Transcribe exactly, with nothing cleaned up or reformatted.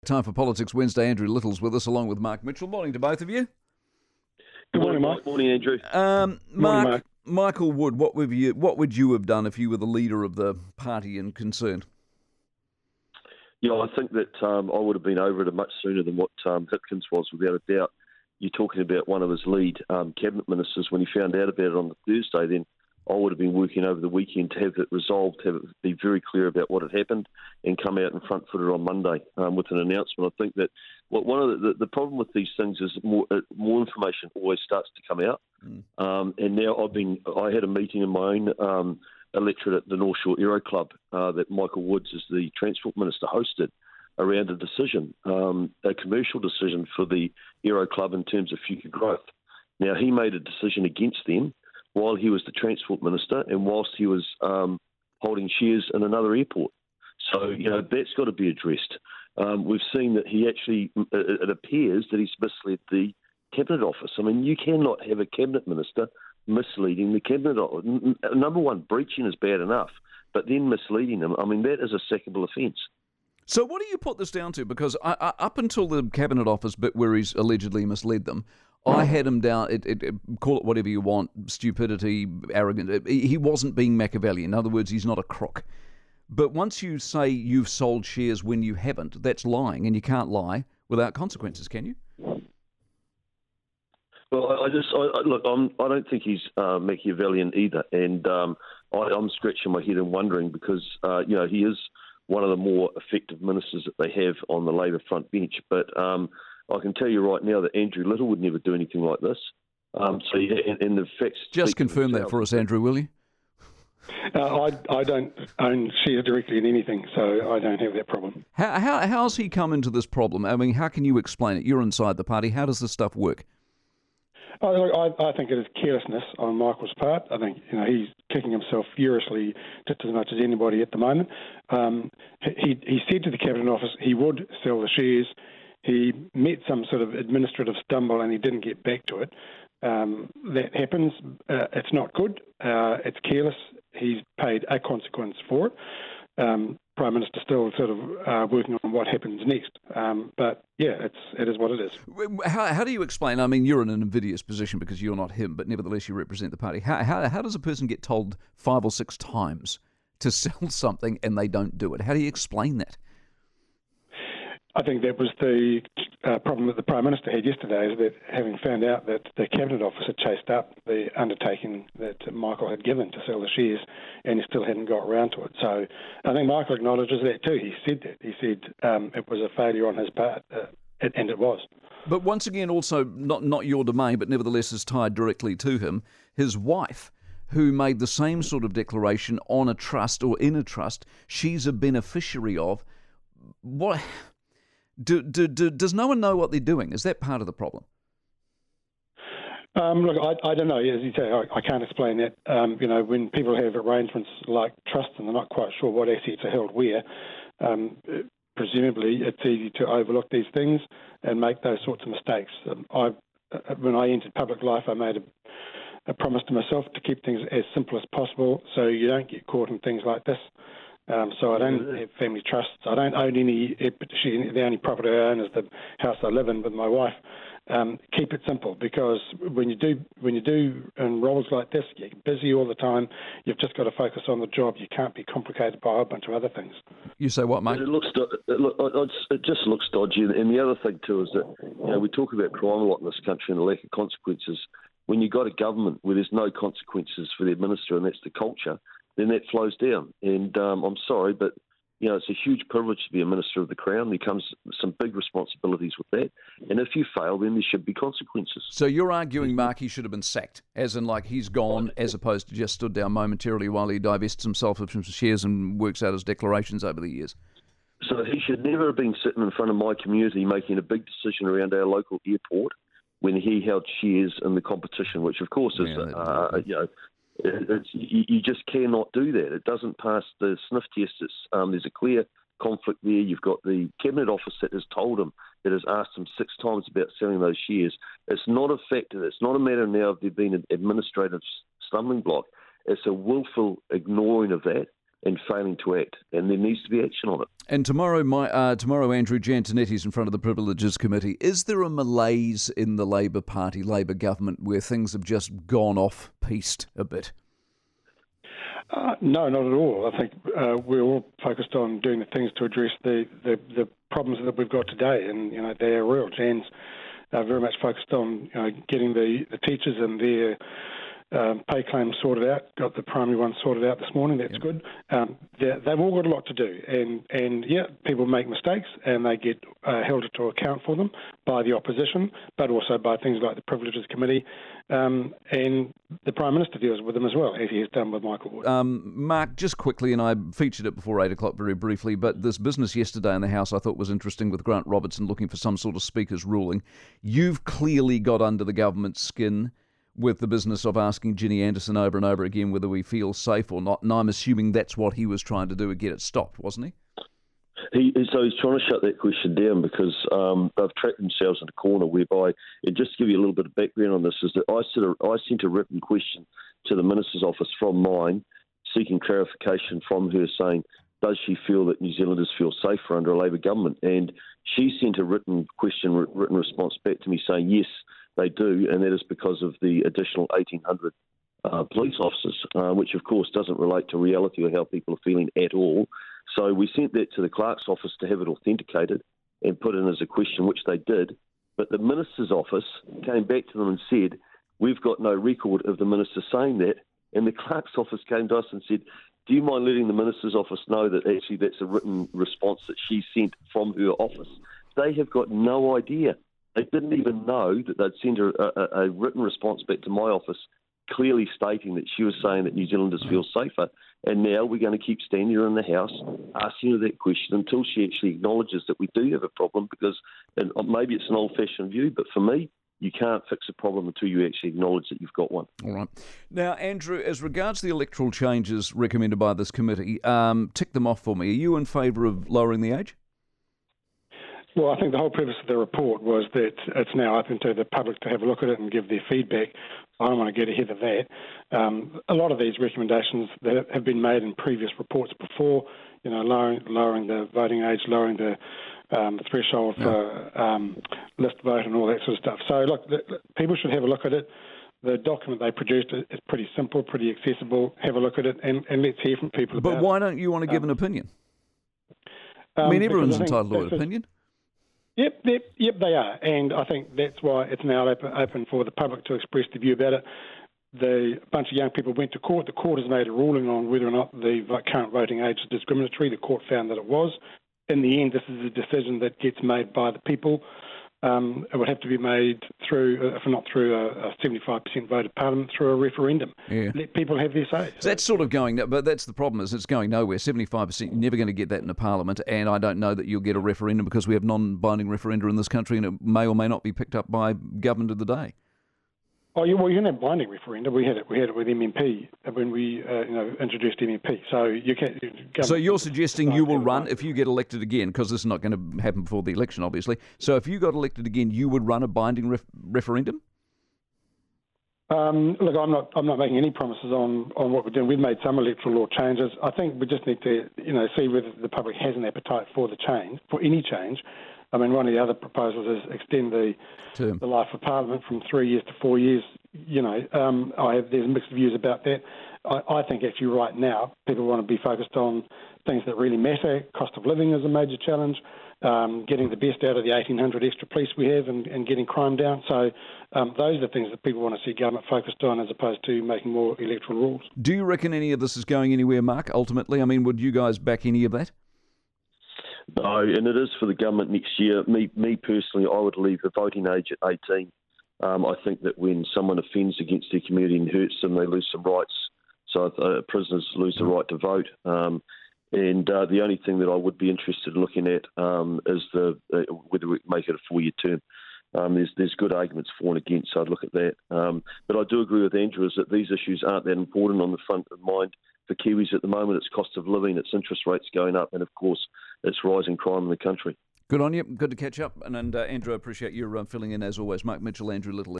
Time for Politics Wednesday. Andrew Little's with us, along with Mark Mitchell. Morning to both of you. Good morning, Mike. Morning, Andrew. Um, Mark, Morning, Mark. Michael Wood, what would you what would you have done if you were the leader of the party in concern? Yeah, I think that um, I would have been over it much sooner than what um, Hipkins was, without a doubt. You're talking about one of his lead um, cabinet ministers. When he found out about it on the Thursday, then I would have been working over the weekend to have it resolved, have it be very clear about what had happened, and come out in front-footed on Monday um, with an announcement. I think that well, one of the, the, the problem with these things is more uh, more information always starts to come out. Mm. Um, and now I've been, I had a meeting in my own um, electorate at the North Shore Aero Club uh, that Michael Woods, as the Transport Minister, hosted around a decision, um, a commercial decision for the Aero Club in terms of future growth. Now, he made a decision against them while he was the Transport Minister and whilst he was um, holding shares in another airport. So, you know, that's got to be addressed. Um, we've seen that he actually, it appears that he's misled the Cabinet Office. I mean, you cannot have a Cabinet Minister misleading the Cabinet Office. Number one, breaching is bad enough, but then misleading them, I mean, that is a sackable offence. So what do you put this down to? Because I, I, up until the Cabinet Office bit where he's allegedly misled them, I had him down, it, it, it, call it whatever you want, stupidity, arrogant. He wasn't being Machiavellian. In other words, he's not a crook. But once you say you've sold shares when you haven't, that's lying, and you can't lie without consequences, can you? Well, I just I, look. I'm, I don't think he's uh, Machiavellian either, and um, I, I'm scratching my head and wondering because uh, you know he is one of the more effective ministers that they have on the Labor front bench. But um, I can tell you right now that Andrew Little would never do anything like this. Um, so yeah, and, and the facts. Just confirm that for us, Andrew, will you? Uh, I, I don't own shares directly in anything, so I don't have that problem. How, how how's he come into this problem? I mean, how can you explain it? You're inside the party. How does this stuff work? I, I, I think it is carelessness on Michael's part. I think you know he's kicking himself furiously just as much as anybody at the moment. Um, he he said to the Cabinet Office he would sell the shares. He met some sort of administrative stumble and he didn't get back to it. Um, that happens. Uh, it's not good. Uh, it's careless. He's paid a consequence for it. Um, Prime Minister still sort of uh, working on what happens next. Um, but yeah, it's it is what it is. How, how do you explain? I mean, you're in an invidious position because you're not him, but nevertheless you represent the party. How how, how does a person get told five or six times to sell something and they don't do it? How do you explain that? I think that was the uh, problem that the Prime Minister had yesterday, is that having found out that the Cabinet Office had chased up the undertaking that Michael had given to sell the shares and he still hadn't got around to it. So I think Michael acknowledges that too. He said that. He said um, it was a failure on his part, uh, and it was. But once again, also not, not your domain, but nevertheless is tied directly to him, his wife, who made the same sort of declaration on a trust or in a trust she's a beneficiary of. What... Do, do, do, does no one know what they're doing? Is that part of the problem? Um, look, I, I don't know. As you say, I, I can't explain that. Um, you know, when people have arrangements like trust and they're not quite sure what assets are held where, um, presumably it's easy to overlook these things and make those sorts of mistakes. Um, I, when I entered public life, I made a, a promise to myself to keep things as simple as possible so you don't get caught in things like this. Um, so I don't have family trusts. I don't own any. The only property I own is the house I live in with my wife. Um, keep it simple, because when you do when you do in roles like this, you're busy all the time. You've just got to focus on the job. You can't be complicated by a whole bunch of other things. You say what, mate? It looks it, look, it just looks dodgy. And the other thing too is that you know we talk about crime a lot in this country and the lack of consequences. When you've got a government where there's no consequences for the minister, and that's the culture, then that flows down. And um, I'm sorry, but you know it's a huge privilege to be a Minister of the Crown. There comes some big responsibilities with that. And if you fail, then there should be consequences. So you're arguing, Mark, he should have been sacked, as in like he's gone, as opposed to just stood down momentarily while he divests himself of some shares and works out his declarations over the years. So he should never have been sitting in front of my community making a big decision around our local airport when he held shares in the competition, which of course is, yeah, uh, you know, It's, you, you just cannot do that. It doesn't pass the sniff test. It's, um, there's a clear conflict there. You've got the Cabinet Office that has told him, that has asked him six times about selling those shares. It's not a factor. It's not a matter now of there being an administrative stumbling block. It's a willful ignoring of that. and failing to act, and there needs to be action on it. And tomorrow, my uh, tomorrow, Andrew, Giantonetti's in front of the Privileges Committee. Is there a malaise in the Labor Party, Labor government, where things have just gone off-piste a bit? Uh, no, not at all. I think uh, we're all focused on doing the things to address the, the, the problems that we've got today, and you know they are real. Jan's uh, very much focused on you know, getting the, the teachers and their um, pay claims sorted out. Got the primary one sorted out this morning. That's yep. good. Um, they've all got a lot to do, and and yeah, people make mistakes and they get uh, held to account for them by the opposition, but also by things like the Privileges Committee, um, and the Prime Minister deals with them as well, as he has done with Michael Wood. Um, Mark, just quickly, and I featured it before eight o'clock very briefly, but this business yesterday in the House I thought was interesting with Grant Robertson looking for some sort of Speaker's ruling. You've clearly got under the government's skin with the business of asking Ginny Anderson over and over again whether we feel safe or not, and I'm assuming that's what he was trying to do to get it stopped, wasn't he? He, so he's trying to shut that question down because um, they've trapped themselves in a corner whereby, and just to give you a little bit of background on this, is that I sent a, I sent a written question to the Minister's office from mine, seeking clarification from her saying, does she feel that New Zealanders feel safer under a Labor government? And she sent a written question, written response back to me saying, yes, they do, and that is because of the additional eighteen hundred uh, police officers, uh, which of course doesn't relate to reality or how people are feeling at all. So we sent that to the clerk's office to have it authenticated and put in as a question, which they did. But the Minister's office came back to them and said, we've got no record of the Minister saying that. And the clerk's office came to us and said, do you mind letting the Minister's office know that actually that's a written response that she sent from her office? They have got no idea. They didn't even know that they'd sent a, a, a written response back to my office clearly stating that she was saying that New Zealanders feel safer. And now we're going to keep standing her in the House asking her that question until she actually acknowledges that we do have a problem, because and maybe it's an old-fashioned view, but for me, you can't fix a problem until you actually acknowledge that you've got one. All right. Now, Andrew, as regards the electoral changes recommended by this committee, um, tick them off for me. Are you in favour of lowering the age? Well, I think the whole purpose of the report was that it's now open to the public to have a look at it and give their feedback. I don't want to get ahead of that. Um, a lot of these recommendations that have been made in previous reports before, you know, lowering, lowering the voting age, lowering the um, threshold yeah. for um, list vote and all that sort of stuff. So, look, the, the, people should have a look at it. The document they produced is pretty simple, pretty accessible. Have a look at it, and, and let's hear from people about it. But why don't you want to give um, an opinion? Um, I mean, everyone's entitled to an opinion. Yep, yep, yep, they are, and I think that's why it's now open, open for the public to express their view about it. The a bunch of young people went to court. The court has made a ruling on whether or not the current voting age is discriminatory. The court found that it was. In the end, this is a decision that gets made by the people. Um, it would have to be made through, if not through a, a seventy-five percent voted parliament, through a referendum. Yeah. Let people have their say. So that's sort of going, but that's the problem, is it's going nowhere. seventy-five percent, you're never going to get that in a parliament, and I don't know that you'll get a referendum because we have non-binding referenda in this country, and it may or may not be picked up by government of the day. Oh, yeah, well, you can have binding referenda. We had it. We had it with M M P when we, uh, you know, introduced M M P. So you can. So you're suggesting you will run if you get elected again, because this is not going to happen before the election, obviously. So if you got elected again, you would run a binding ref- referendum? Um, look, I'm not. I'm not making any promises on, on what we're doing. We've made some electoral law changes. I think we just need to, you know, see whether the public has an appetite for the change, for any change. I mean, one of the other proposals is extend the Term. the life of Parliament from three years to four years. You know, um, I have there's mixed views about that. I, I think actually right now people want to be focused on things that really matter. Cost of living is a major challenge. Um, getting the best out of the eighteen hundred extra police we have and, and getting crime down. So um, those are the things that people want to see government focused on as opposed to making more electoral rules. Do you reckon any of this is going anywhere, Mark, ultimately? I mean, would you guys back any of that? No, and it is for the government next year. Me, me personally, I would leave the voting age at eighteen. Um, I think that when someone offends against their community and hurts them, they lose some rights. So uh, prisoners lose the right to vote. Um, and uh, the only thing that I would be interested in looking at um, is the uh, whether we make it a four-year term. Um, there's there's good arguments for and against, so I'd look at that. Um, but I do agree with Andrew is that these issues aren't that important on the front of mind for Kiwis at the moment. It's cost of living, it's interest rates going up, and of course, it's rising crime in the country. Good on you. Good to catch up. And, and uh, Andrew, I appreciate your uh, filling in as always. Mark Mitchell, Andrew Little.